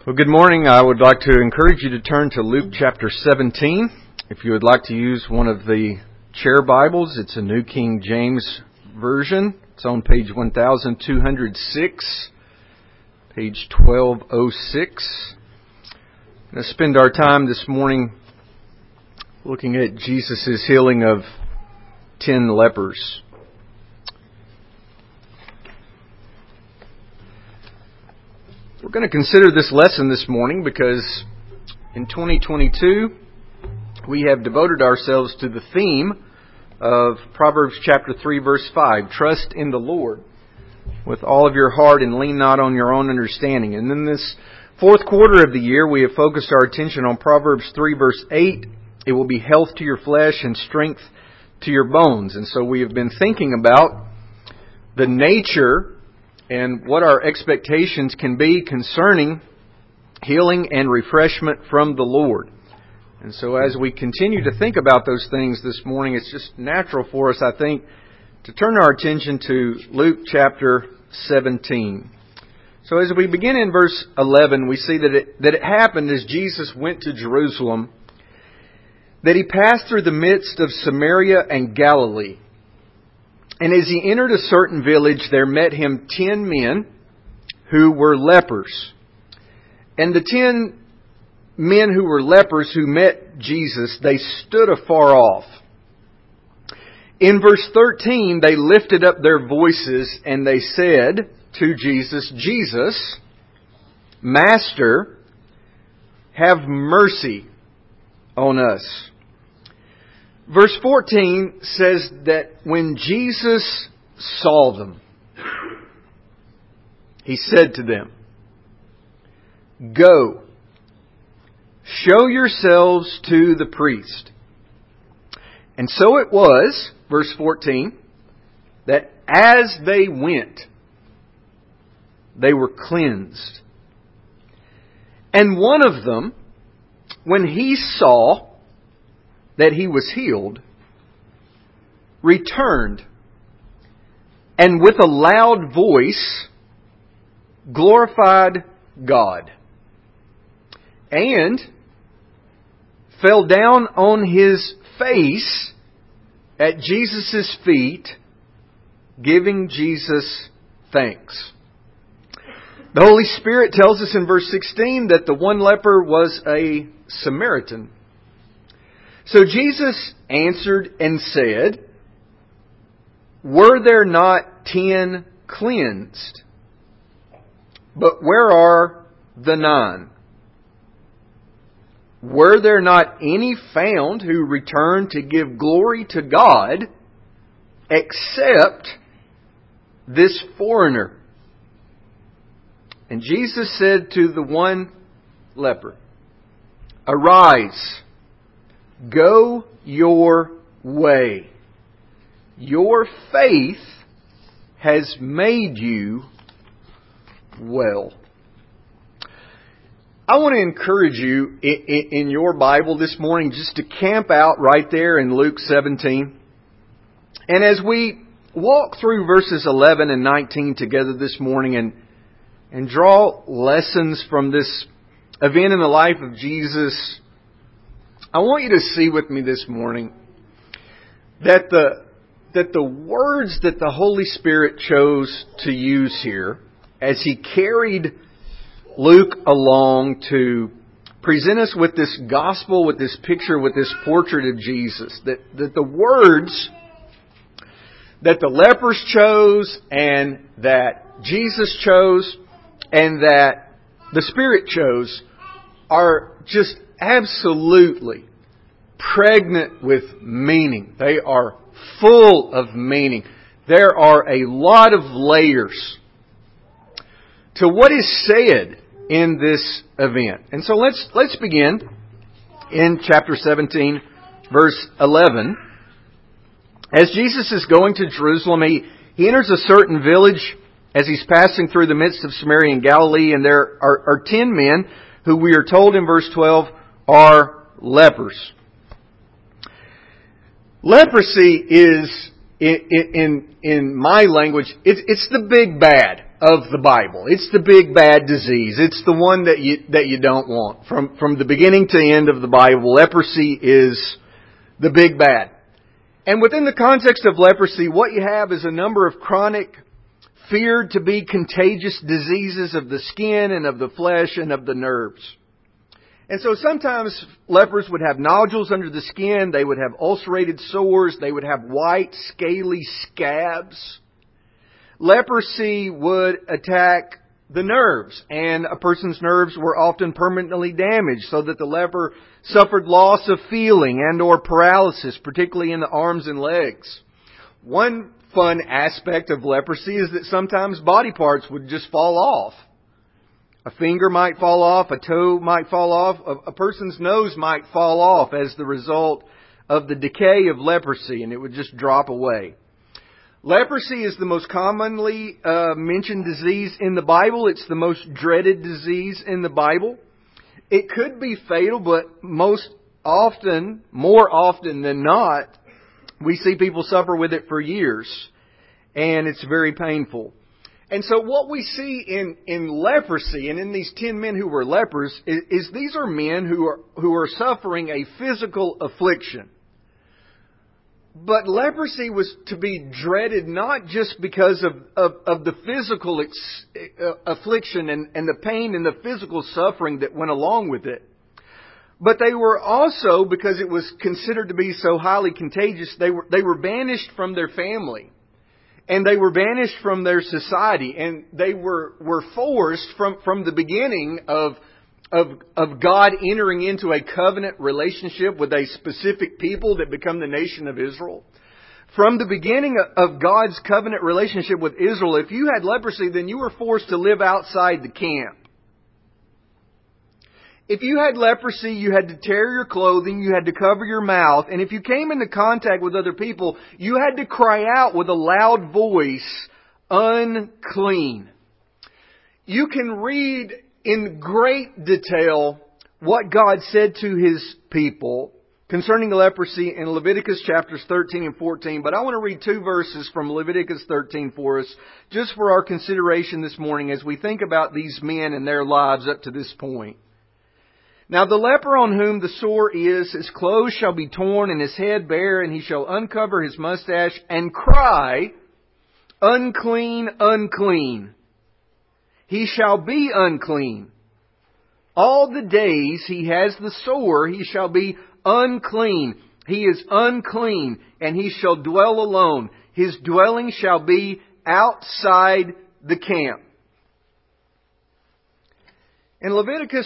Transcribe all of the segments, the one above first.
Well, good morning. I would like to encourage you to turn to Luke chapter 17. If you would like to use one of the chair Bibles, it's a New King James Version. It's on page 1206, page 1206. I'm going to spend our time this morning looking at Jesus' healing of 10 lepers. We're going to consider this lesson this morning because in 2022 we have devoted ourselves to the theme of Proverbs chapter 3 verse 5, trust in the Lord with all of your heart and lean not on your own understanding. And in this fourth quarter of the year we have focused our attention on Proverbs 3 verse 8, it will be health to your flesh and strength to your bones. And so we have been thinking about the nature and what our expectations can be concerning healing and refreshment from the Lord. And so as we continue to think about those things this morning, it's just natural for us, I think, to turn our attention to Luke chapter 17. So as we begin in verse 11, we see that it happened as Jesus went to Jerusalem, that He passed through the midst of Samaria and Galilee. And as He entered a certain village, there met Him 10 men who were lepers. And the 10 men who were lepers who met Jesus, they stood afar off. In verse 13, they lifted up their voices and they said to Jesus, Jesus, Master, have mercy on us. Verse 14 says that when Jesus saw them, He said to them, Go, show yourselves to the priest. And so it was, verse 14, that as they went, they were cleansed. And one of them, when he saw that he was healed, returned, and with a loud voice glorified God, and fell down on his face at Jesus' feet, giving Jesus thanks. The Holy Spirit tells us in verse 16 that the one leper was a Samaritan. So Jesus answered and said, Were there not 10 cleansed? But where are the 9? Were there not any found who returned to give glory to God except this foreigner? And Jesus said to the one leper, Arise, go your way. Your faith has made you well. I want to encourage you in your Bible this morning just to camp out right there in Luke 17. And as we walk through verses 11 and 19 together this morning and draw lessons from this event in the life of Jesus, I want you to see with me this morning that the words that the Holy Spirit chose to use here as He carried Luke along to present us with this gospel, with this picture, with this portrait of Jesus, that the words that the lepers chose and that Jesus chose and that the Spirit chose are just absolutely pregnant with meaning. They are full of meaning. There are a lot of layers to what is said in this event. And so let's begin in chapter 17, verse 11. As Jesus is going to Jerusalem, he enters a certain village as He's passing through the midst of Samaria and Galilee, and there are 10 men who we are told in verse 12 are lepers. Leprosy is, in my language, it's the big bad of the Bible. It's the big bad disease. It's the one that you don't want. From the beginning to end of the Bible, leprosy is the big bad. And within the context of leprosy, what you have is a number of chronic, feared to be contagious diseases of the skin and of the flesh and of the nerves. And so sometimes lepers would have nodules under the skin, they would have ulcerated sores, they would have white, scaly scabs. Leprosy would attack the nerves, and a person's nerves were often permanently damaged, so that the leper suffered loss of feeling and or paralysis, particularly in the arms and legs. One fun aspect of leprosy is that sometimes body parts would just fall off. A finger might fall off, a toe might fall off, a person's nose might fall off as the result of the decay of leprosy, and it would just drop away. Leprosy is the most commonly mentioned disease in the Bible. It's the most dreaded disease in the Bible. It could be fatal, but more often than not, we see people suffer with it for years, and it's very painful. And so what we see in leprosy and in these 10 men who were lepers is these are men who are suffering a physical affliction. But leprosy was to be dreaded not just because of the physical affliction and the pain and the physical suffering that went along with it. But they were also, because it was considered to be so highly contagious, they were banished from their family. And they were banished from their society. And they were forced from the beginning of God entering into a covenant relationship with a specific people that become the nation of Israel. From the beginning of God's covenant relationship with Israel, if you had leprosy, then you were forced to live outside the camp. If you had leprosy, you had to tear your clothing, you had to cover your mouth, and if you came into contact with other people, you had to cry out with a loud voice, unclean. You can read in great detail what God said to His people concerning leprosy in Leviticus chapters 13 and 14. But I want to read 2 verses from Leviticus 13 for us, just for our consideration this morning as we think about these men and their lives up to this point. Now the leper on whom the sore is, his clothes shall be torn and his head bare, and he shall uncover his mustache and cry, unclean, unclean. He shall be unclean. All the days he has the sore, he shall be unclean. He is unclean, and he shall dwell alone. His dwelling shall be outside the camp. In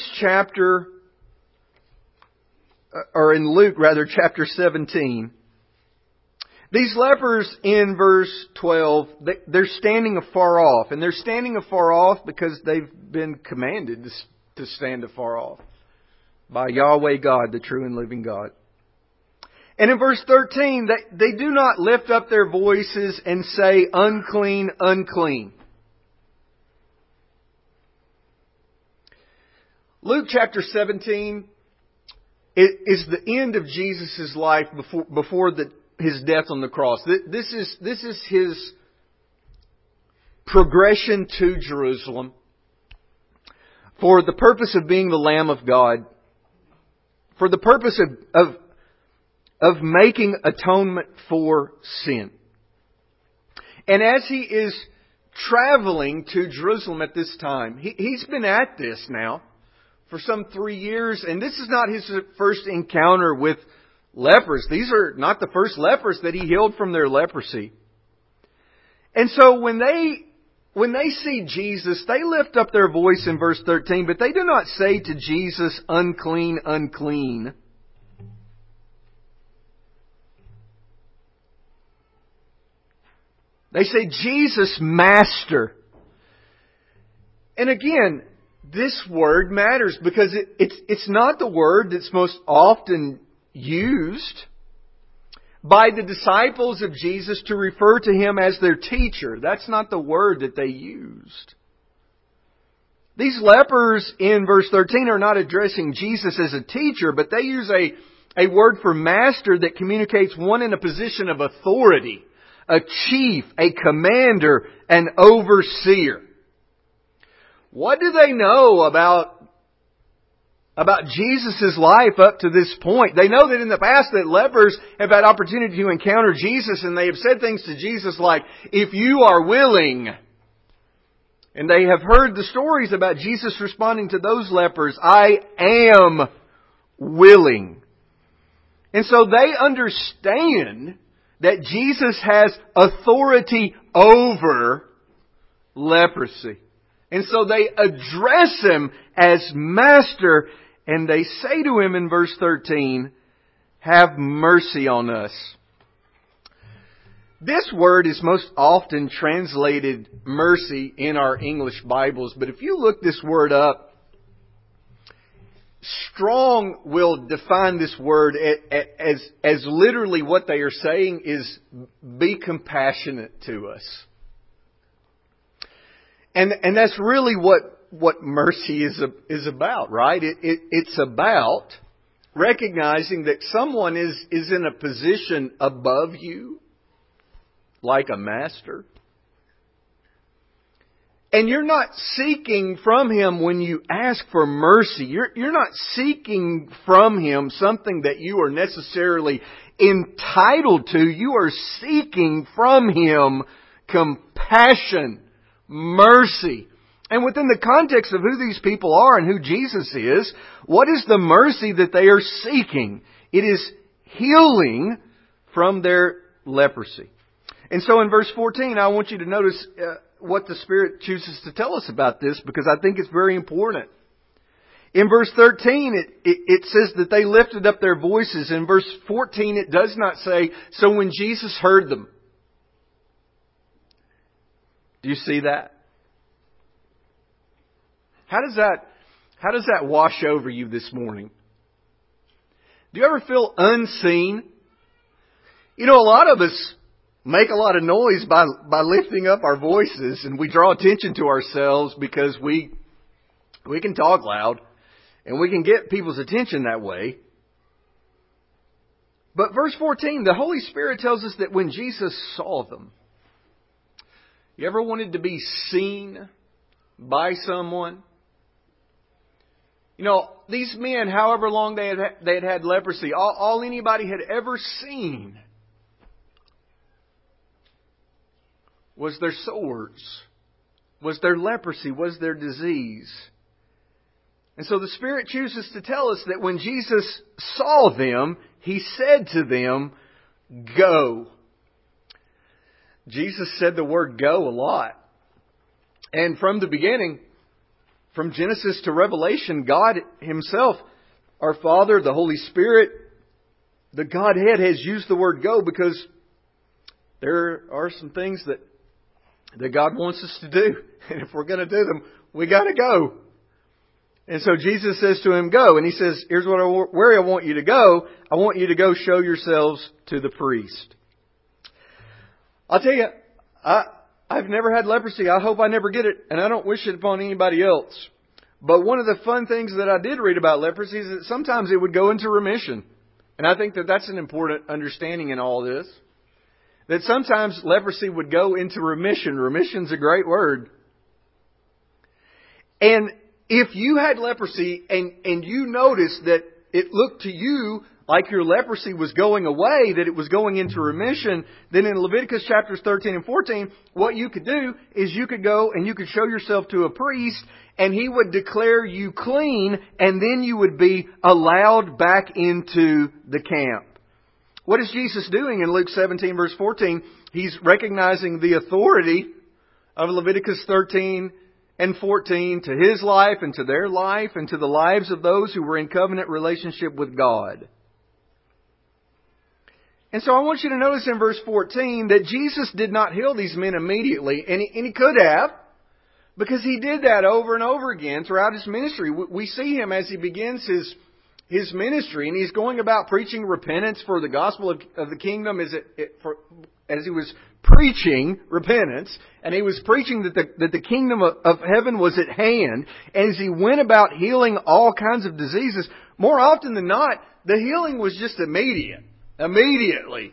Luke chapter 17, these lepers in verse 12, they're standing afar off. And they're standing afar off because they've been commanded to stand afar off by Yahweh God, the true and living God. And in verse 13, they do not lift up their voices and say, unclean, unclean. Luke chapter 17 is the end of Jesus' life before His death on the cross. This is His progression to Jerusalem for the purpose of being the Lamb of God, for the purpose of making atonement for sin. And as He is traveling to Jerusalem at this time, He's been at this now for some 3 years, and this is not His first encounter with lepers. These are not the first lepers that He healed from their leprosy. And so when they see Jesus, they lift up their voice in verse 13, but they do not say to Jesus, unclean, unclean. They say, Jesus, Master. And again, this word matters because it's not the word that's most often used by the disciples of Jesus to refer to Him as their teacher. That's not the word that they used. These lepers in verse 13 are not addressing Jesus as a teacher, but they use a word for master that communicates one in a position of authority, a chief, a commander, an overseer. What do they know about Jesus' life up to this point? They know that in the past that lepers have had opportunity to encounter Jesus, and they have said things to Jesus like, "If you are willing." And they have heard the stories about Jesus responding to those lepers, "I am willing." And so they understand that Jesus has authority over leprosy. And so they address Him as Master, and they say to Him in verse 13, "Have mercy on us." This word is most often translated mercy in our English Bibles, but if you look this word up, Strong will define this word as literally what they are saying is, be compassionate to us. And that's really what mercy is about, right? It's about recognizing that someone is in a position above you, like a master. And you're not seeking from Him when you ask for mercy. You're not seeking from Him something that you are necessarily entitled to. You are seeking from Him compassion, mercy. And within the context of who these people are and who Jesus is, what is the mercy that they are seeking? It is healing from their leprosy. And so in verse 14, I want you to notice what the Spirit chooses to tell us about this, because I think it's very important. In verse 13, it says that they lifted up their voices. In verse 14, it does not say, "So when Jesus heard them." Do you see that? How does that wash over you this morning? Do you ever feel unseen? You know, a lot of us make a lot of noise by lifting up our voices, and we draw attention to ourselves because we can talk loud and we can get people's attention that way. But verse 14, the Holy Spirit tells us that when Jesus saw them, you ever wanted to be seen by someone? You know, these men, however long they had leprosy, all anybody had ever seen was their sores, was their leprosy, was their disease. And so the Spirit chooses to tell us that when Jesus saw them, He said to them, "Go." Jesus said the word "go" a lot. And from the beginning, from Genesis to Revelation, God Himself, our Father, the Holy Spirit, the Godhead has used the word "go" because there are some things that God wants us to do. And if we're going to do them, we got to go. And so Jesus says to him, "Go." And He says, "Here's where I want you to go. I want you to go show yourselves to the priest." I'll tell you, I've never had leprosy. I hope I never get it. And I don't wish it upon anybody else. But one of the fun things that I did read about leprosy is that sometimes it would go into remission. And I think that that's an important understanding in all this. That sometimes leprosy would go into remission. Remission's a great word. And if you had leprosy and you noticed that it looked to you like your leprosy was going away, that it was going into remission, then in Leviticus chapters 13 and 14, what you could do is you could go and you could show yourself to a priest, and he would declare you clean, and then you would be allowed back into the camp. What is Jesus doing in Luke 17 verse 14? He's recognizing the authority of Leviticus 13 and 14 to His life and to their life and to the lives of those who were in covenant relationship with God. And so I want you to notice in verse 14 that Jesus did not heal these men immediately, and He could have, because He did that over and over again throughout His ministry. We see Him as He begins His ministry, and He's going about preaching repentance for the gospel of the kingdom as He was preaching repentance, and He was preaching that the kingdom of heaven was at hand. And as He went about healing all kinds of diseases, more often than not, the healing was just immediately.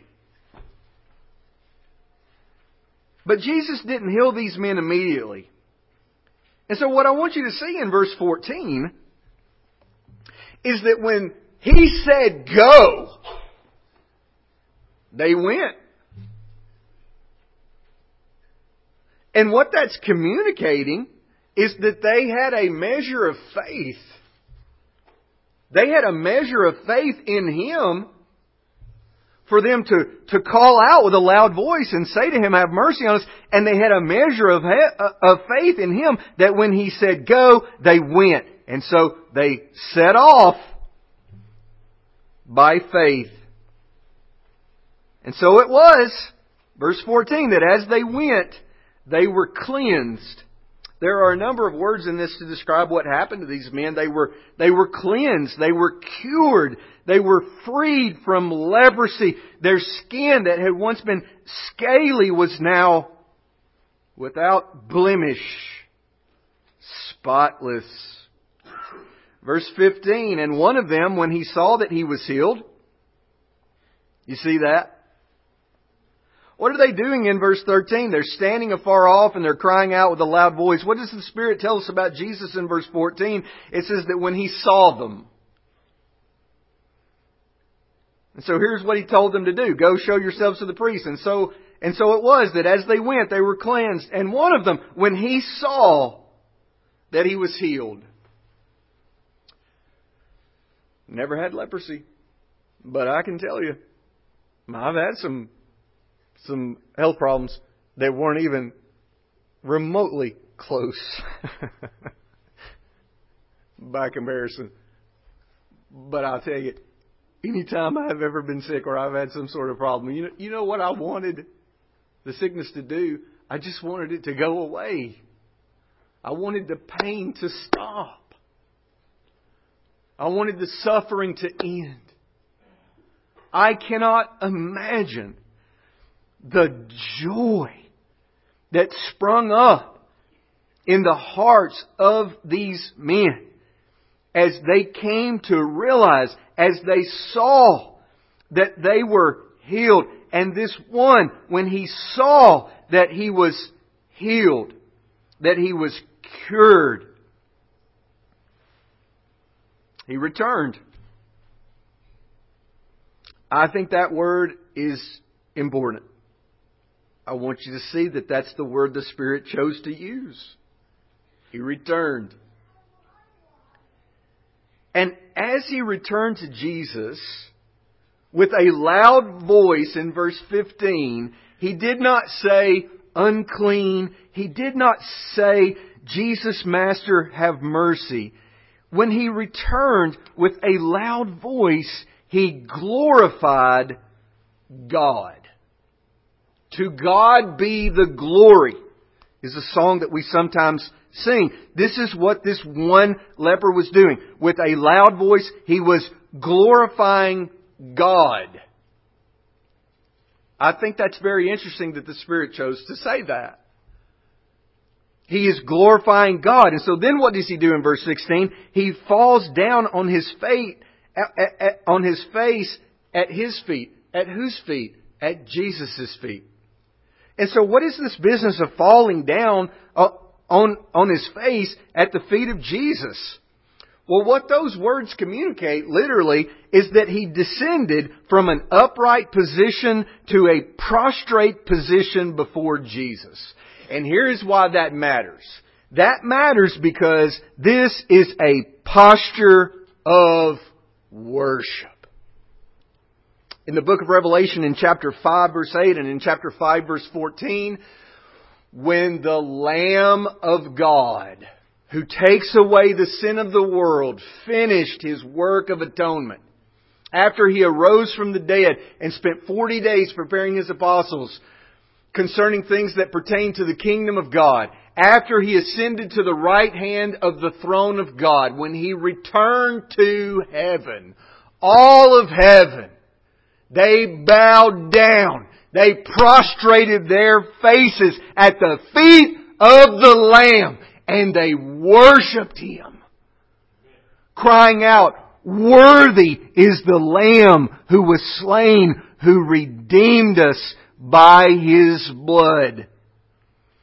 But Jesus didn't heal these men immediately. And so what I want you to see in verse 14 is that when He said go, they went. And what that's communicating is that they had a measure of faith. They had a measure of faith in Him for them to call out with a loud voice and say to Him, have mercy on us. And they had a measure of faith in Him that when He said go, they went. And so they set off by faith. And so it was, verse 14, that as they went, they were cleansed. There are a number of words in this to describe what happened to these men. They were cleansed. They were cured. They were freed from leprosy. Their skin that had once been scaly was now without blemish, spotless. Verse 15, and one of them, when he saw that he was healed, you see that? What are they doing in verse 13? They're standing afar off and they're crying out with a loud voice. What does the Spirit tell us about Jesus in verse 14? It says that when He saw them. And so here's what He told them to do. Go show yourselves to the priest. And so it was that as they went, they were cleansed. And one of them, when he saw that he was healed. Never had leprosy. But I can tell you, I've had some health problems that weren't even remotely close by comparison. But I'll tell you, anytime I've ever been sick or I've had some sort of problem, you know what I wanted the sickness to do? I just wanted it to go away. I wanted the pain to stop. I wanted the suffering to end. I cannot imagine the joy that sprung up in the hearts of these men as they came to realize, as they saw that they were healed. And this one, when he saw that he was healed, that he was cured, he returned. I think that word is important. I want you to see that that's the word the Spirit chose to use. He returned. And as he returned to Jesus, with a loud voice in verse 15, he did not say, unclean. He did not say, Jesus, Master, have mercy. When he returned with a loud voice, he glorified God. To God be the glory is a song that we sometimes sing. This is what this one leper was doing. With a loud voice, he was glorifying God. I think that's very interesting that the Spirit chose to say that. He is glorifying God. And so then what does he do in verse 16? He falls down on his face at His feet. At whose feet? At Jesus' feet. And so what is this business of falling down on his face at the feet of Jesus? Well, what those words communicate literally is that he descended from an upright position to a prostrate position before Jesus. And here's why that matters. That matters because this is a posture of worship. In the book of Revelation in chapter 5 verse 8 and in chapter 5 verse 14, when the Lamb of God, who takes away the sin of the world, finished His work of atonement, after He arose from the dead and spent 40 days preparing His apostles concerning things that pertain to the kingdom of God, after He ascended to the right hand of the throne of God, when He returned to heaven, all of heaven, they bowed down. They prostrated their faces at the feet of the Lamb. And they worshipped Him, crying out, worthy is the Lamb who was slain, who redeemed us by His blood.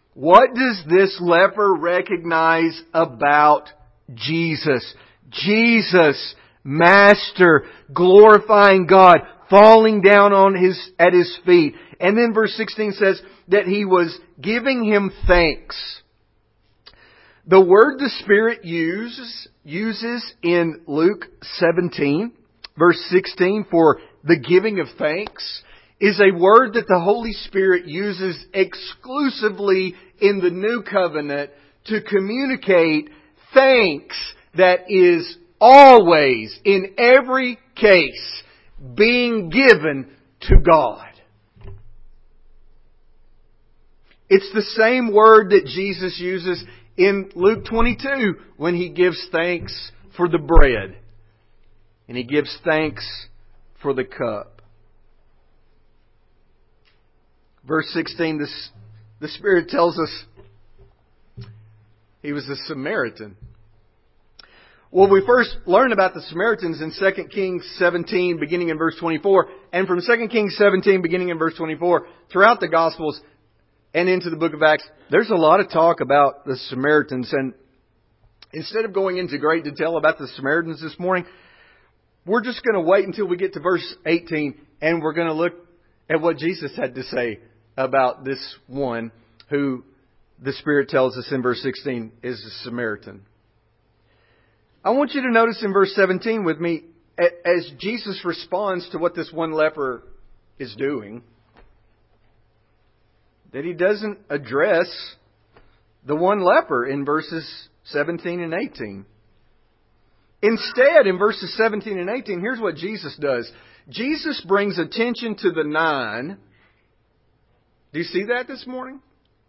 What does this leper recognize about Jesus? Jesus, Master, glorifying God, falling down at His feet. And then verse 16 says that He was giving Him thanks. The word the Spirit uses in Luke 17, verse 16, for the giving of thanks, is a word that the Holy Spirit uses exclusively in the New Covenant to communicate thanks that is always, in every case, being given to God. It's the same word that Jesus uses in Luke 22 when He gives thanks for the bread. And He gives thanks for the cup. Verse 16, the Spirit tells us He was a Samaritan. Well, we first learn about the Samaritans in 2 Kings 17, beginning in verse 24. And from 2 Kings 17, beginning in verse 24, throughout the Gospels and into the book of Acts, there's a lot of talk about the Samaritans. And instead of going into great detail about the Samaritans this morning, we're just going to wait until we get to verse 18, and we're going to look at what Jesus had to say about this one who the Spirit tells us in verse 16 is a Samaritan. I want you to notice in verse 17 with me, as Jesus responds to what this one leper is doing, that He doesn't address the one leper in verses 17 and 18. Instead, in verses 17 and 18, here's what Jesus does. Jesus brings attention to the 9. Do you see that this morning?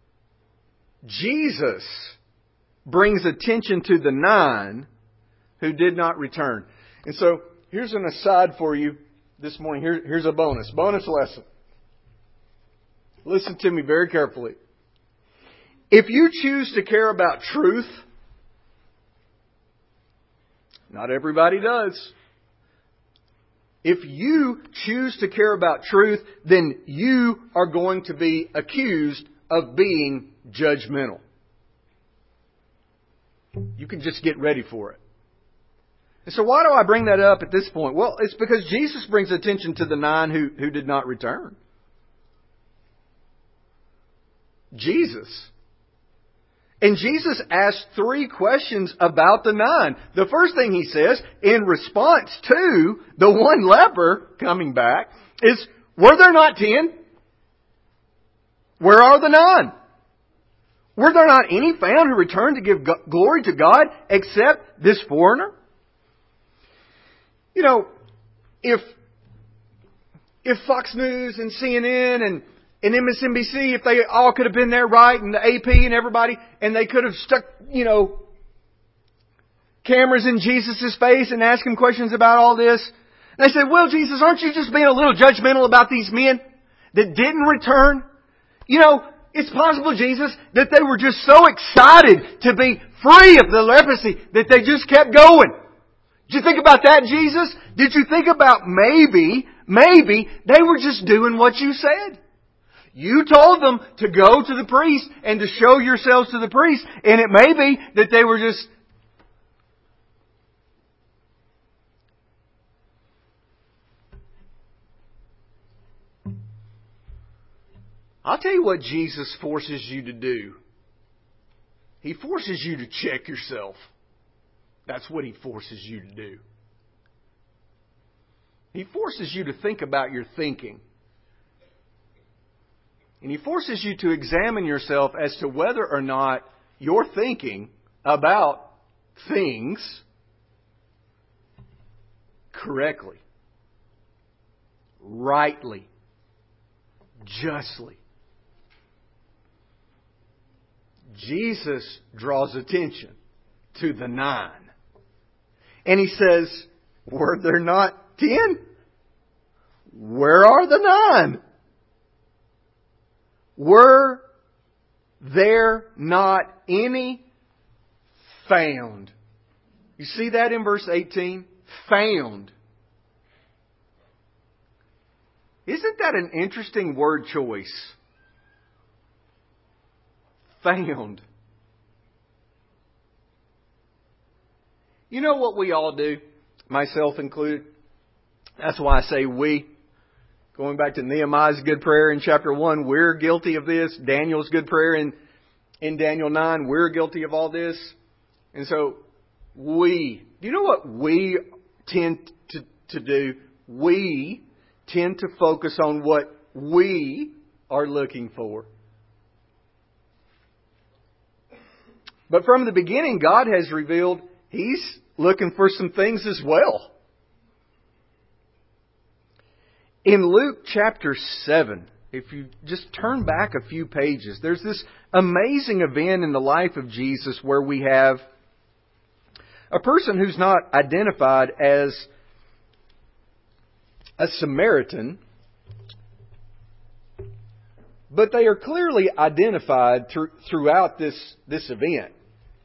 Jesus brings attention to the 9 who did not return. And so, here's an aside for you this morning. Here's a bonus lesson. Listen to me very carefully. If you choose to care about truth, not everybody does. If you choose to care about truth, then you are going to be accused of being judgmental. You can just get ready for it. And so why do I bring that up at this point? Well, it's because Jesus brings attention to the 9 who did not return. Jesus. And Jesus asked 3 questions about the 9. The first thing He says, in response to the one leper coming back, is, were there not 10? Where are the 9? Were there not any found who returned to give glory to God except this foreigner? You know, if Fox News and CNN and MSNBC, if they all could have been there, right, and the AP and everybody, and they could have stuck, cameras in Jesus' face and asked Him questions about all this. And they said, well, Jesus, aren't you just being a little judgmental about these men that didn't return? It's possible, Jesus, that they were just so excited to be free of the leprosy that they just kept going. Did you think about that, Jesus? Did you think about maybe they were just doing what you said? You told them to go to the priest and to show yourselves to the priest. And it may be that they were just... I'll tell you what Jesus forces you to do. He forces you to check yourself. That's what He forces you to do. He forces you to think about your thinking. And He forces you to examine yourself as to whether or not you're thinking about things correctly, rightly, justly. Jesus draws attention to the 9. And He says, were there not 10? Where are the 9? Were there not any found? You see that in verse 18? Found. Isn't that an interesting word choice? found. You know what we all do, myself included? That's why I say we. Going back to Nehemiah's good prayer in chapter 1, we're guilty of this. Daniel's good prayer in Daniel 9, we're guilty of all this. And so do you know what we tend to do? We tend to focus on what we are looking for. But from the beginning, God has revealed He's looking for some things as well. In Luke chapter 7, if you just turn back a few pages, there's this amazing event in the life of Jesus where we have a person who's not identified as a Samaritan, but they are clearly identified throughout this event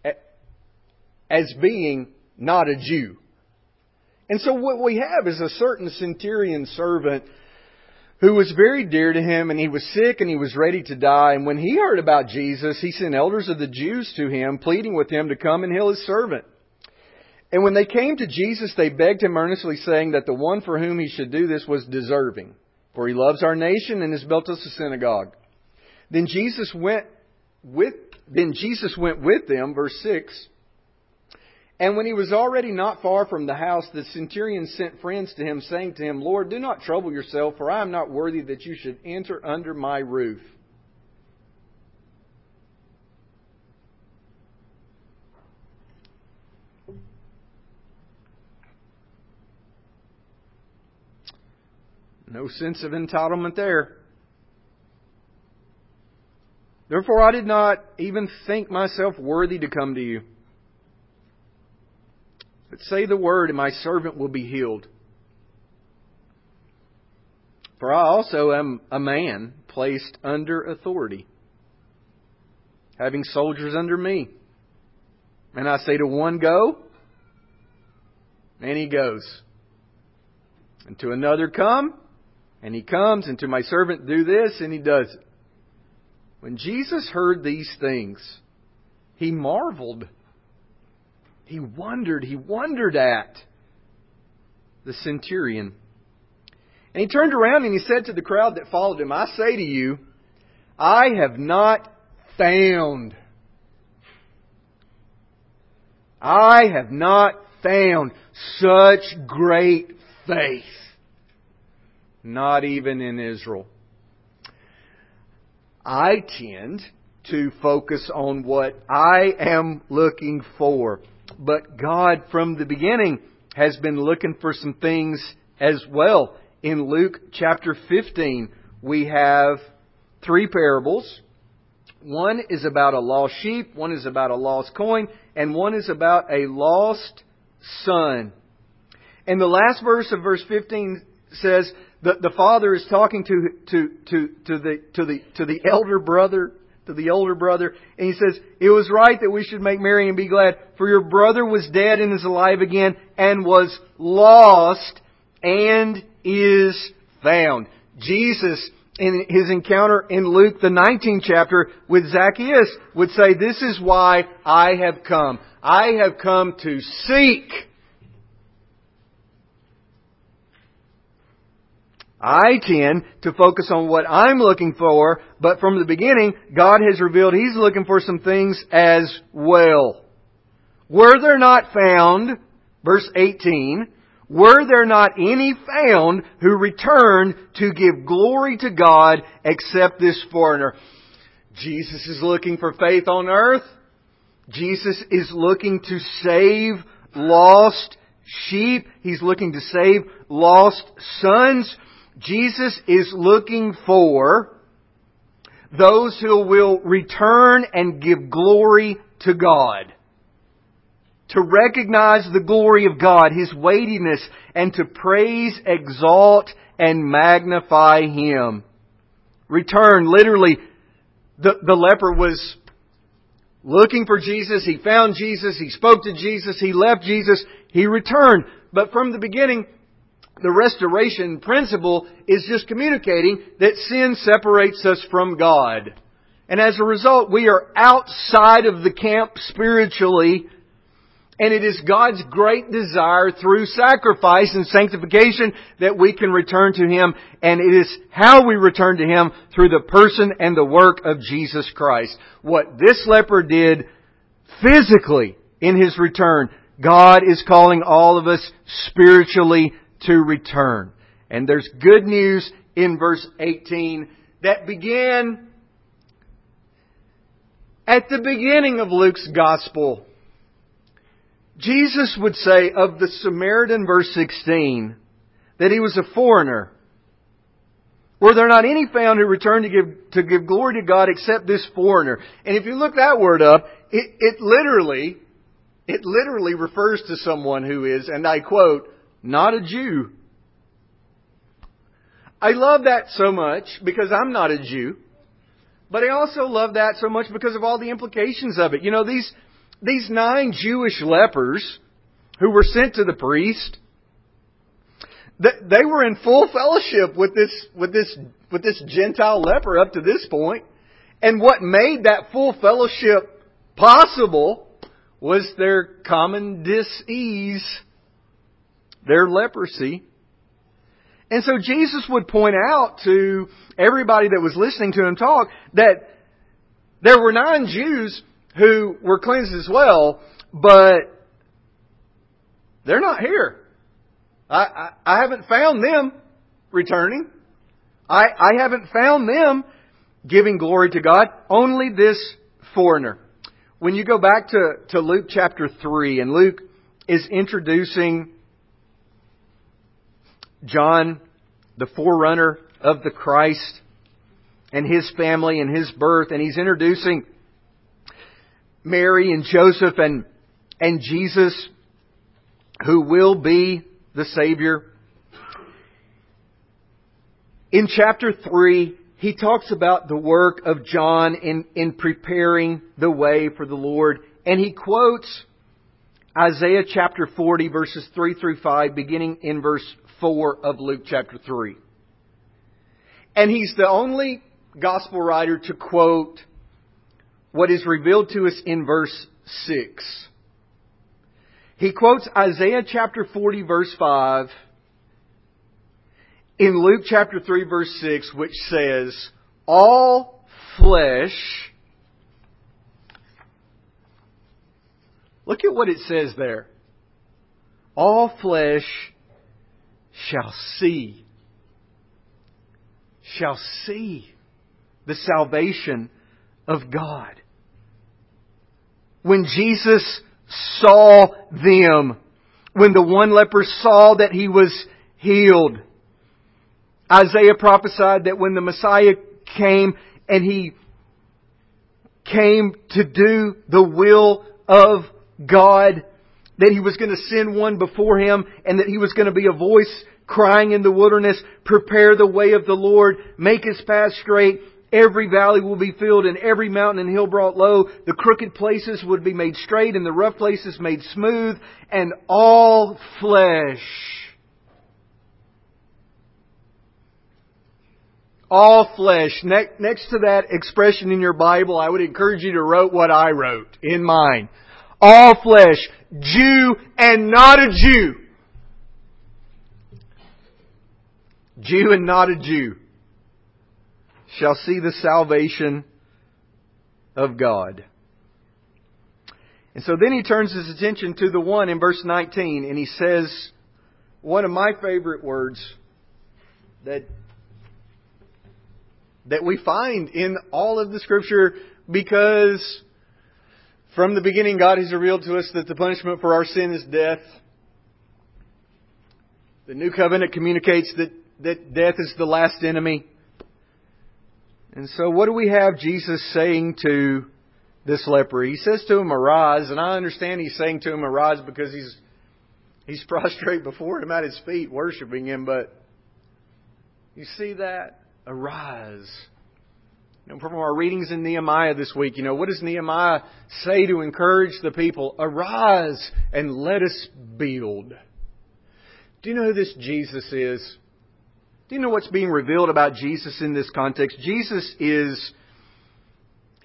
as being not a Jew. And so what we have is a certain centurion servant who was very dear to him, and he was sick and he was ready to die. And when he heard about Jesus, he sent elders of the Jews to him, pleading with him to come and heal his servant. And when they came to Jesus, they begged him earnestly, saying that the one for whom he should do this was deserving, for he loves our nation and has built us a synagogue. Then Jesus went with them, verse 6. And when he was already not far from the house, the centurion sent friends to him, saying to him, Lord, do not trouble yourself, for I am not worthy that you should enter under my roof. No sense of entitlement there. Therefore, I did not even think myself worthy to come to you. But say the word, and my servant will be healed. For I also am a man placed under authority, having soldiers under me. And I say to one, go, and he goes. And to another, come, and he comes. And to my servant, do this, and he does it. When Jesus heard these things, he marveled. He wondered at the centurion. And he turned around and he said to the crowd that followed him, I say to you, I have not found such great faith, not even in Israel. I tend to focus on what I am looking for. But God, from the beginning, has been looking for some things as well. In Luke chapter 15, we have 3 parables. One is about a lost sheep, one is about a lost coin, and one is about a lost son. And the last verse of verse 15 says that the father is talking to the elder brother. To the older brother, and he says, it was right that we should make merry and be glad, for your brother was dead and is alive again, and was lost and is found. Jesus, in His encounter in Luke, the 19th chapter, with Zacchaeus, would say, this is why I have come. I have come to seek. I tend to focus on what I'm looking for, but from the beginning, God has revealed He's looking for some things as well. Were there not found, verse 18, were there not any found who returned to give glory to God except this foreigner? Jesus is looking for faith on earth. Jesus is looking to save lost sheep. He's looking to save lost sons. Jesus is looking for those who will return and give glory to God. To recognize the glory of God, His weightiness, and to praise, exalt, and magnify Him. Return, literally, the leper was looking for Jesus. He found Jesus. He spoke to Jesus. He left Jesus. He returned. But from the beginning, the restoration principle is just communicating that sin separates us from God. And as a result, we are outside of the camp spiritually. And it is God's great desire through sacrifice and sanctification that we can return to Him. And it is how we return to Him through the person and the work of Jesus Christ. What this leper did physically in his return, God is calling all of us spiritually to return. And there's good news in verse 18 that began at the beginning of Luke's Gospel. Jesus would say of the Samaritan, verse 16, that he was a foreigner. Were there not any found who returned to give glory to God except this foreigner? And if you look that word up, it literally refers to someone who is, and I quote, not a Jew. I love that so much because I'm not a Jew. But I also love that so much because of all the implications of it. You know, these 9 Jewish lepers who were sent to the priest, they were in full fellowship with this Gentile leper up to this point. And what made that full fellowship possible was their common dis-ease, their leprosy. And so Jesus would point out to everybody that was listening to Him talk that there were 9 Jews who were cleansed as well, but they're not here. I haven't found them returning. I haven't found them giving glory to God. Only this foreigner. When you go back to Luke chapter 3, and Luke is introducing John, the forerunner of the Christ, and his family and his birth, and he's introducing Mary and Joseph and Jesus, who will be the Savior. In chapter 3, he talks about the work of John in preparing the way for the Lord. And he quotes Isaiah chapter 40, verses 3 through 5, beginning in verse 4 of Luke chapter 3. And he's the only gospel writer to quote what is revealed to us in verse 6. He quotes Isaiah chapter 40, verse 5, in Luke chapter 3, verse 6, which says, all flesh... Look at what it says there. All flesh shall see the salvation of God. When Jesus saw them, when the one leper saw that he was healed, Isaiah prophesied that when the Messiah came and He came to do the will of God, that He was going to send one before Him, and that He was going to be a voice crying in the wilderness, prepare the way of the Lord, make His path straight. Every valley will be filled and every mountain and hill brought low. The crooked places would be made straight and the rough places made smooth. And all flesh, next to that expression in your Bible, I would encourage you to write what I wrote in mine. All flesh, Jew and not a Jew. Jew and not a Jew shall see the salvation of God. And so then he turns his attention to the one in verse 19, and he says one of my favorite words that we find in all of the Scripture, because from the beginning God has revealed to us that the punishment for our sin is death. The New Covenant communicates that death is the last enemy. And so what do we have Jesus saying to this leper? He says to him, arise. And I understand he's saying to him, arise, because he's prostrate before him at his feet, worshiping him. But you see that? Arise. You know, from our readings in Nehemiah this week, what does Nehemiah say to encourage the people? Arise and let us build. Do you know who this Jesus is? Do you know what's being revealed about Jesus in this context? Jesus is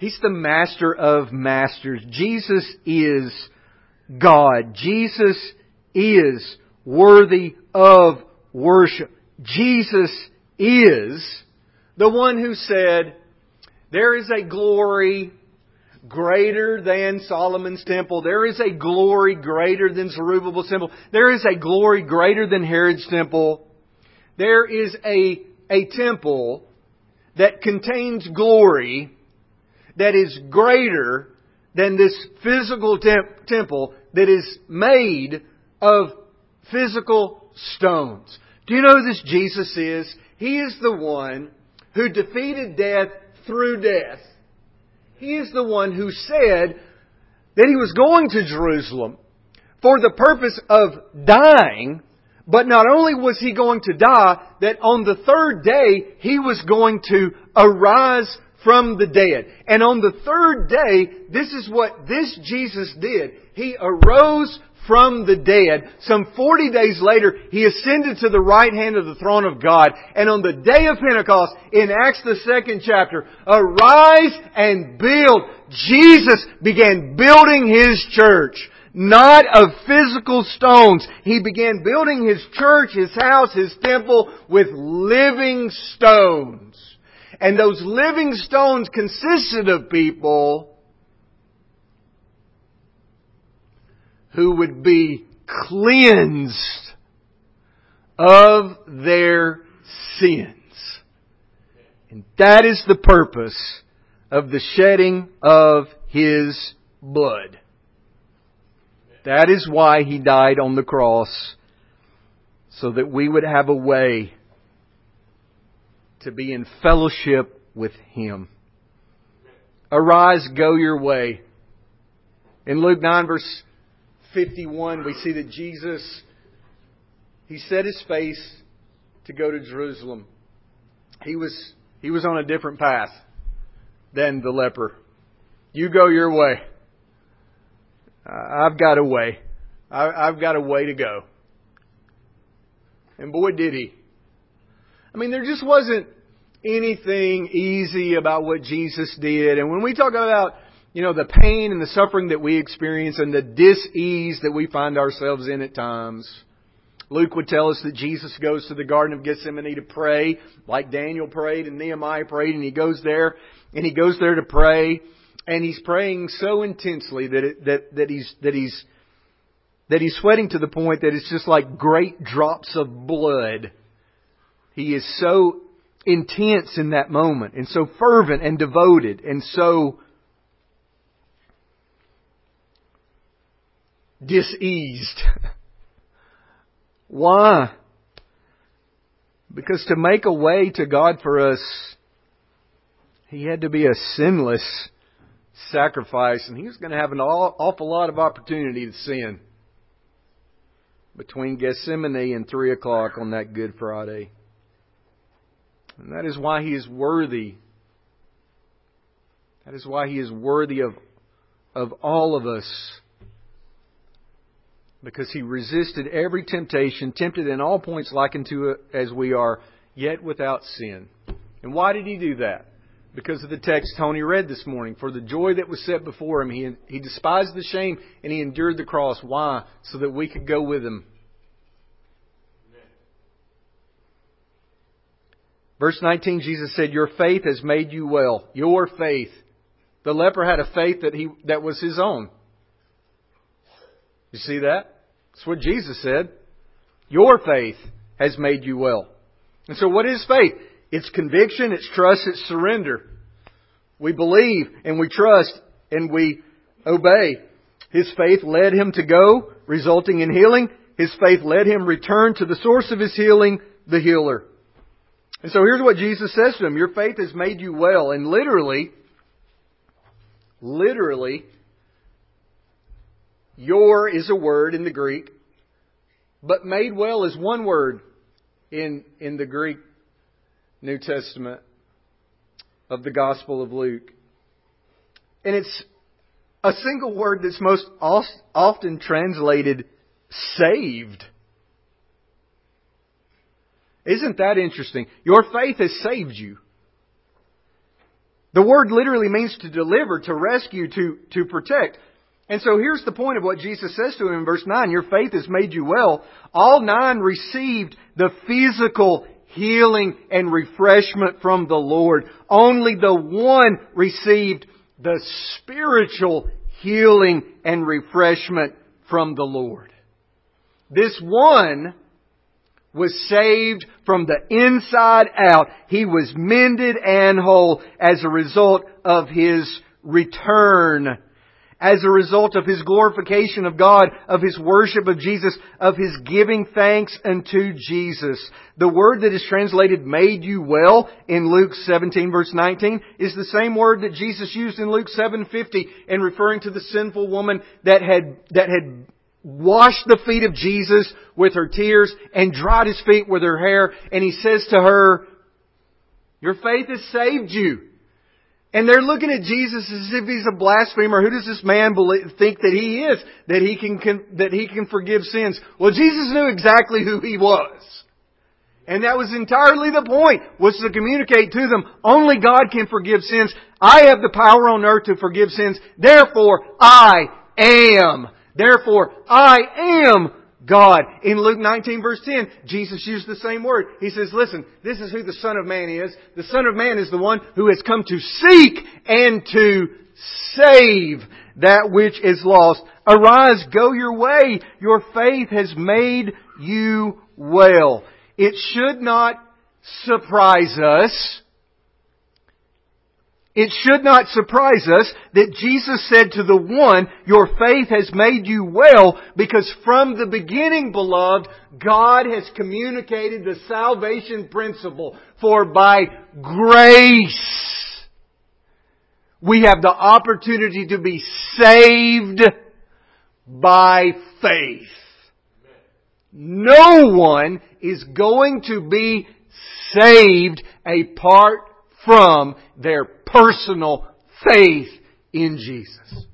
He's the master of masters. Jesus is God. Jesus is worthy of worship. Jesus is the one who said, there is a glory greater than Solomon's temple. There is a glory greater than Zerubbabel's temple. There is a glory greater than Herod's temple. There is a temple that contains glory that is greater than this physical temple that is made of physical stones. Do you know who this Jesus is? He is the one who defeated death through death. He is the one who said that He was going to Jerusalem for the purpose of dying, but not only was He going to die, that on the third day He was going to arise from the dead. And on the third day, this is what this Jesus did. He arose from the dead. Some 40 days later, He ascended to the right hand of the throne of God. And on the day of Pentecost, in Acts the 2nd chapter, arise and build. Jesus began building His church. Not of physical stones. He began building His church, His house, His temple with living stones. And those living stones consisted of people who would be cleansed of their sins. And that is the purpose of the shedding of His blood. That is why He died on the cross, so that we would have a way to be in fellowship with Him. Arise, go your way. In Luke 9 verse 51, we see that Jesus, He set His face to go to Jerusalem. He was on a different path than the leper. You go your way. I've got a way. I've got a way to go. And boy, did He. I mean, there just wasn't anything easy about what Jesus did. And when we talk about, the pain and the suffering that we experience and the dis-ease that we find ourselves in at times, Luke would tell us that Jesus goes to the Garden of Gethsemane to pray, like Daniel prayed and Nehemiah prayed, and He goes there to pray, and He's praying so intensely that He's sweating to the point that it's just like great drops of blood. He is so intense in that moment, and so fervent and devoted, and so diseased. Why? Because to make a way to God for us, He had to be a sinless sacrifice, and He was going to have an awful lot of opportunity to sin between Gethsemane and 3 o'clock on that Good Friday. And that is why He is worthy. That is why He is worthy of all of us. Because He resisted every temptation, tempted in all points like unto as we are, yet without sin. And why did He do that? Because of the text Tony read this morning. For the joy that was set before Him, He despised the shame and He endured the cross. Why? So that we could go with Him. Verse 19, Jesus said, your faith has made you well. Your faith. The leper had a faith that was his own. You see that? That's what Jesus said. Your faith has made you well. And so what is faith? It's conviction, it's trust, it's surrender. We believe and we trust and we obey. His faith led him to go, resulting in healing. His faith led him return to the source of his healing, the healer. And so here's what Jesus says to him. Your faith has made you well. And literally, your is a word in the Greek, but made well is one word in the Greek New Testament of the Gospel of Luke. And it's a single word that's most often translated saved. Isn't that interesting? Your faith has saved you. The word literally means to deliver, to rescue, to protect. And so here's the point of what Jesus says to him in verse 9. Your faith has made you well. All 9 received the physical healing and refreshment from the Lord. Only the one received the spiritual healing and refreshment from the Lord. This one was saved from the inside out. He was mended and whole as a result of His return, as a result of His glorification of God, of His worship of Jesus, of His giving thanks unto Jesus. The word that is translated made you well in Luke 17 verse 19 is the same word that Jesus used in Luke 7:50 in referring to the sinful woman that had washed the feet of Jesus with her tears and dried His feet with her hair. And He says to her, your faith has saved you. And they're looking at Jesus as if He's a blasphemer. Who does this man think that He is? That He can forgive sins? Well, Jesus knew exactly who He was. And that was entirely the point, was to communicate to them, only God can forgive sins. I have the power on earth to forgive sins. Therefore, I am God. In Luke 19 verse 10, Jesus used the same word. He says, listen, this is who the Son of Man is. The Son of Man is the one who has come to seek and to save that which is lost. Arise, go your way. Your faith has made you well. It should not surprise us. It should not surprise us that Jesus said to the one, your faith has made you well, because from the beginning, beloved, God has communicated the salvation principle. For by grace, we have the opportunity to be saved by faith. No one is going to be saved apart from their personal faith in Jesus.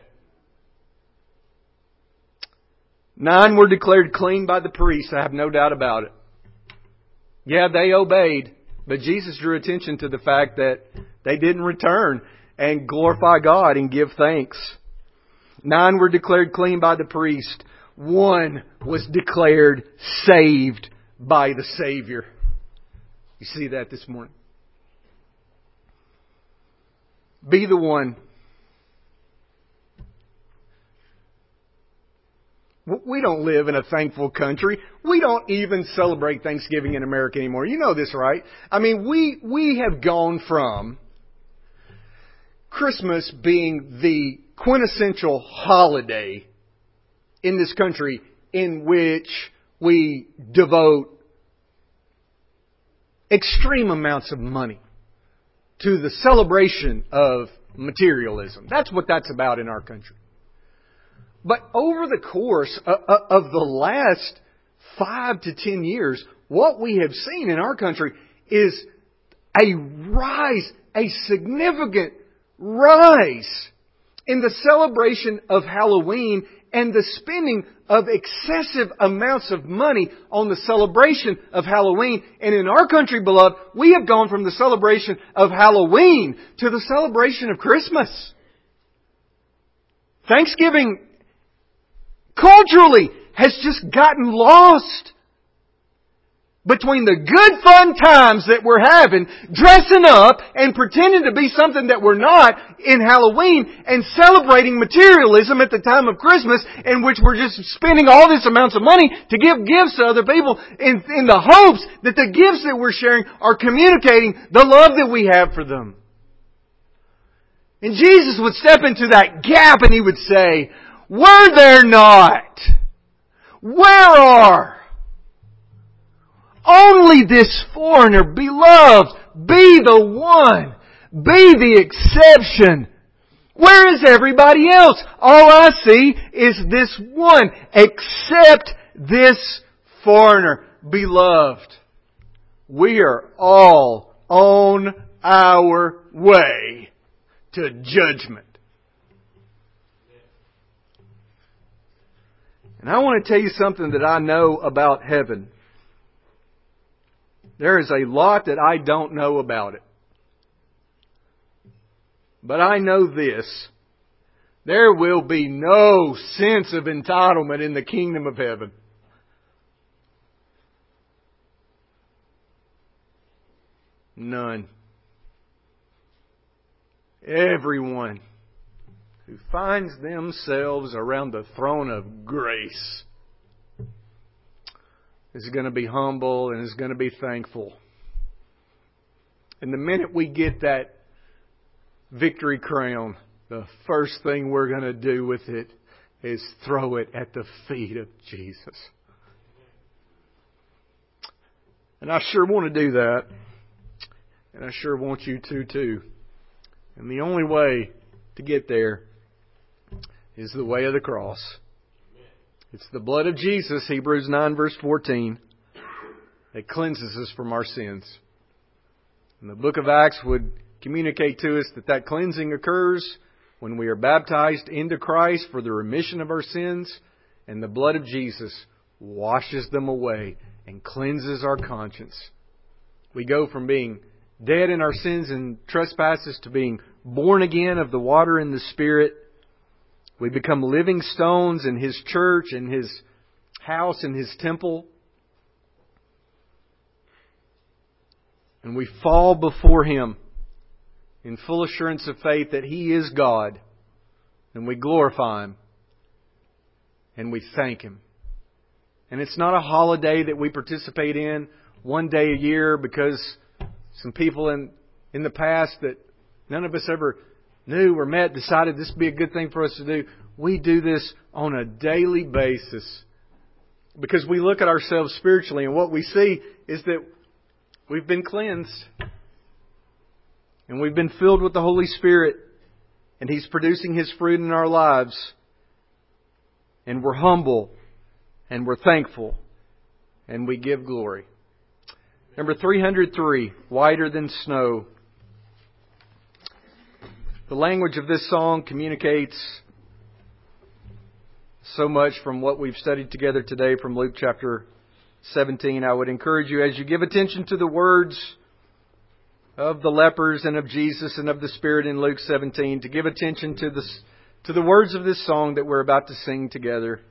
9 were declared clean by the priest. I have no doubt about it. Yeah, they obeyed, but Jesus drew attention to the fact that they didn't return and glorify God and give thanks. 9 were declared clean by the priest. 1 was declared saved by the Savior. You see that this morning? Be the one. We don't live in a thankful country. We don't even celebrate Thanksgiving in America anymore. You know this, right? I mean, we have gone from Christmas being the quintessential holiday in this country in which we devote extreme amounts of money to the celebration of materialism. That's what that's about in our country. But over the course of the last 5 to 10 years, what we have seen in our country is a rise, a significant rise in the celebration of Halloween and the spending of excessive amounts of money on the celebration of Halloween. And in our country, beloved, we have gone from the celebration of Halloween to the celebration of Christmas. Thanksgiving culturally has just gotten lost between the good fun times that we're having, dressing up and pretending to be something that we're not in Halloween, and celebrating materialism at the time of Christmas, in which we're just spending all these amounts of money to give gifts to other people in the hopes that the gifts that we're sharing are communicating the love that we have for them. And Jesus would step into that gap and He would say, were there not? Where are? Only this foreigner, beloved, be the one. Be the exception. Where is everybody else? All I see is this one. Except this foreigner. Beloved, we are all on our way to judgment. And I want to tell you something that I know about heaven. There is a lot that I don't know about it. But I know this. There will be no sense of entitlement in the kingdom of heaven. None. Everyone who finds themselves around the throne of grace is going to be humble and is going to be thankful. And the minute we get that victory crown, the first thing we're going to do with it is throw it at the feet of Jesus. And I sure want to do that. And I sure want you to too. And the only way to get there is the way of the cross. It's the blood of Jesus, Hebrews 9 verse 14, that cleanses us from our sins. And the book of Acts would communicate to us that cleansing occurs when we are baptized into Christ for the remission of our sins, and the blood of Jesus washes them away and cleanses our conscience. We go from being dead in our sins and trespasses to being born again of the water and the Spirit. We become living stones in His church, in His house, in His temple. And we fall before Him in full assurance of faith that He is God. And we glorify Him. And we thank Him. And it's not a holiday that we participate in one day a year because some people in the past that none of us ever knew or met decided this would be a good thing for us to do. We do this on a daily basis because we look at ourselves spiritually and what we see is that we've been cleansed and we've been filled with the Holy Spirit and He's producing His fruit in our lives, and we're humble and we're thankful and we give glory. Number 303, whiter than snow. The language of this song communicates so much from what we've studied together today from Luke chapter 17. I would encourage you, as you give attention to the words of the lepers and of Jesus and of the Spirit in Luke 17, to give attention to the words of this song that we're about to sing together.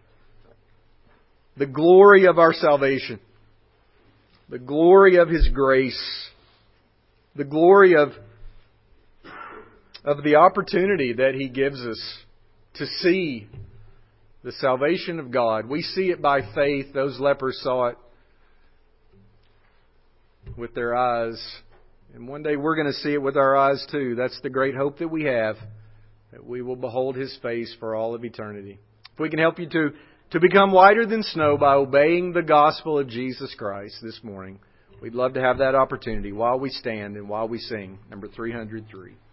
The glory of our salvation. The glory of His grace. The glory of the opportunity that He gives us to see the salvation of God. We see it by faith. Those lepers saw it with their eyes. And one day we're going to see it with our eyes too. That's the great hope that we have, that we will behold His face for all of eternity. If we can help you to become whiter than snow by obeying the gospel of Jesus Christ this morning, we'd love to have that opportunity while we stand and while we sing number 303.